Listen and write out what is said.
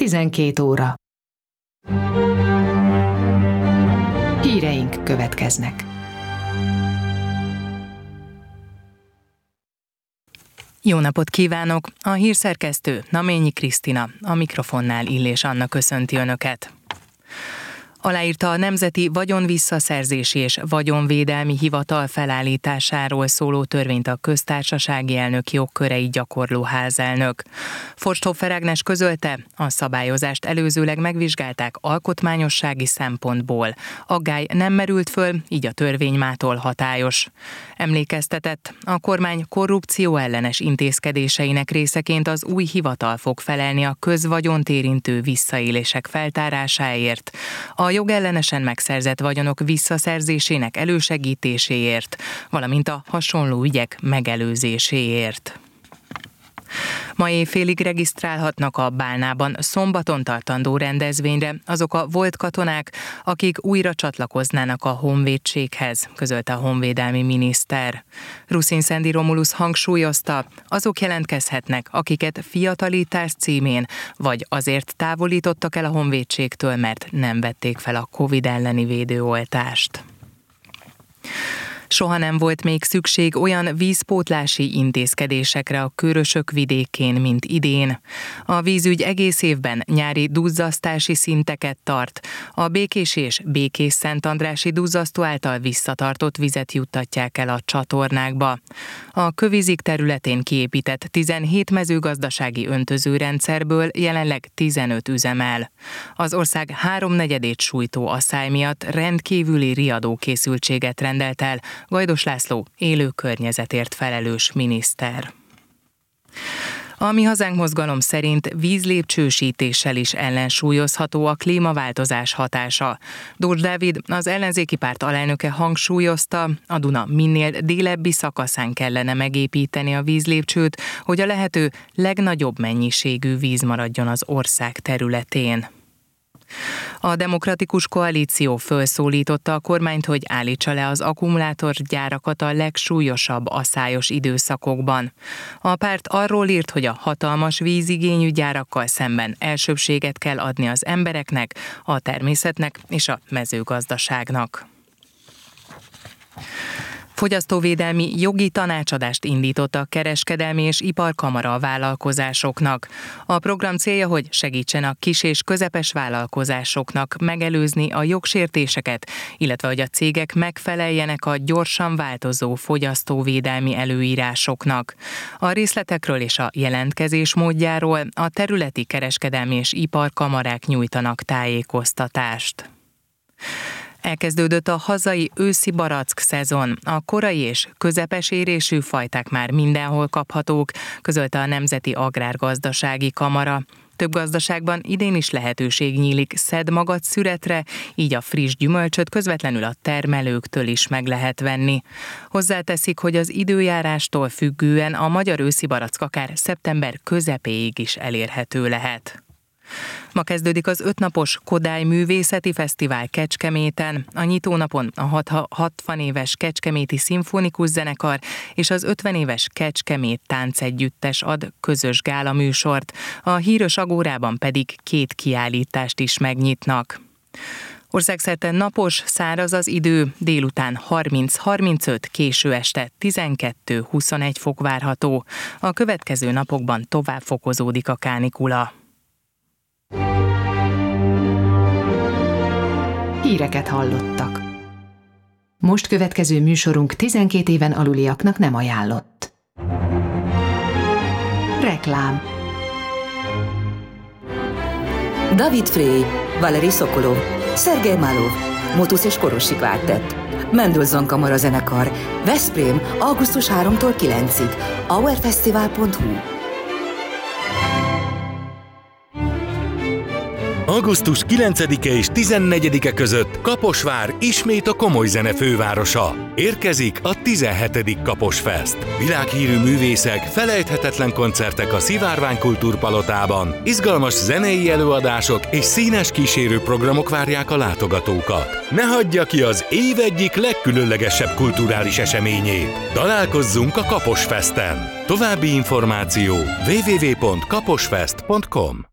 12 óra. Híreink következnek. Jó napot kívánok! A hírszerkesztő Naményi Krisztina, a mikrofonnál Illés Anna köszönti Önöket. Aláírta a Nemzeti Vagyonvisszaszerzési és Vagyonvédelmi Hivatal felállításáról szóló törvényt a köztársasági elnök jogköreit gyakorló házelnök. Forsthoffer Ágnes közölte, a szabályozást előzőleg megvizsgálták alkotmányossági szempontból. Aggály nem merült föl, így a törvény mától hatályos. Emlékeztetett, a kormány korrupció ellenes intézkedéseinek részeként az új hivatal fog felelni a közvagyont érintő visszaélések feltárásáért, a jogellenesen megszerzett vagyonok visszaszerzésének elősegítéséért, valamint a hasonló ügyek megelőzéséért. Ma éjfélig regisztrálhatnak a Bálnában szombaton tartandó rendezvényre azok a volt katonák, akik újra csatlakoznának a honvédséghez, közölte a honvédelmi miniszter. Ruszin-Szendi Romulus hangsúlyozta, azok jelentkezhetnek, akiket fiatalítás címén vagy azért távolítottak el a honvédségtől, mert nem vették fel a Covid elleni védőoltást. Soha nem volt még szükség olyan vízpótlási intézkedésekre a Kőrösök vidékén, mint idén. A vízügy egész évben nyári duzzasztási szinteket tart. A Békés és Békés-Szentandrási duzzasztó által visszatartott vizet juttatják el a csatornákba. A Kövízik területén kiépített 17 mezőgazdasági öntözőrendszerből jelenleg 15 üzemel. Az ország 3/4-ét sújtó asszály miatt rendkívüli riadókészültséget rendelt el Gajdos László élő környezetért felelős miniszter. A Mi Hazánk mozgalom szerint vízlépcsősítéssel is ellensúlyozható a klímaváltozás hatása. Dózs Dávid, az ellenzéki párt alelnöke hangsúlyozta, a Duna minél délebbi szakaszán kellene megépíteni a vízlépcsőt, hogy a lehető legnagyobb mennyiségű víz maradjon az ország területén. A Demokratikus Koalíció felszólította a kormányt, hogy állítsa le az akkumulátorgyárakat a legsúlyosabb aszályos időszakokban. A párt arról írt, hogy a hatalmas vízigényű gyárakkal szemben elsőbbséget kell adni az embereknek, a természetnek és a mezőgazdaságnak. Fogyasztóvédelmi jogi tanácsadást indított a Kereskedelmi és Iparkamara a vállalkozásoknak. A program célja, hogy segítsen a kis és közepes vállalkozásoknak megelőzni a jogsértéseket, illetve hogy a cégek megfeleljenek a gyorsan változó fogyasztóvédelmi előírásoknak. A részletekről és a jelentkezés módjáról a területi kereskedelmi és iparkamarák nyújtanak tájékoztatást. Elkezdődött a hazai őszi barack szezon. A korai és közepes érésű fajták már mindenhol kaphatók, közölte a Nemzeti Agrárgazdasági Kamara. Több gazdaságban idén is lehetőség nyílik szedd-magad szüretre, így a friss gyümölcsöt közvetlenül a termelőktől is meg lehet venni. Hozzáteszik, hogy az időjárástól függően a magyar őszi barack akár szeptember közepéig is elérhető lehet. Ma kezdődik az 5 napos Kodály Művészeti Fesztivál Kecskeméten. A nyitónapon a 60 éves Kecskeméti Szimfonikus Zenekar és az 50 éves Kecskemét Táncegyüttes ad közös gálaműsort, a Híros Agórában pedig 2 kiállítást is megnyitnak. Országszerte napos, száraz az idő, délután 30-35, késő este 12-21 fok várható. A következő napokban tovább fokozódik a kánikula. Híreket hallottak. Most következő műsorunk 12 éven aluliaknak nem ajánlott. Reklám. David Frey, Valeri Sokolov, Szergej Málov, Motusz és Korosi Kvártett, Mendelssohn Kamara Zenekar, Veszprém, augusztus 3-tól 9-ig, hourfestival.hu. Augusztus 9-e és 14-e között Kaposvár ismét a komoly zene fővárosa. Érkezik a 17. Kaposfest. Világhírű művészek, felejthetetlen koncertek a Szivárvány Kultúrpalotában, izgalmas zenei előadások és színes kísérőprogramok várják a látogatókat. Ne hagyja ki az év egyik legkülönlegesebb kulturális eseményét. Találkozzunk a Kaposfesten. További információ www.kaposfest.com.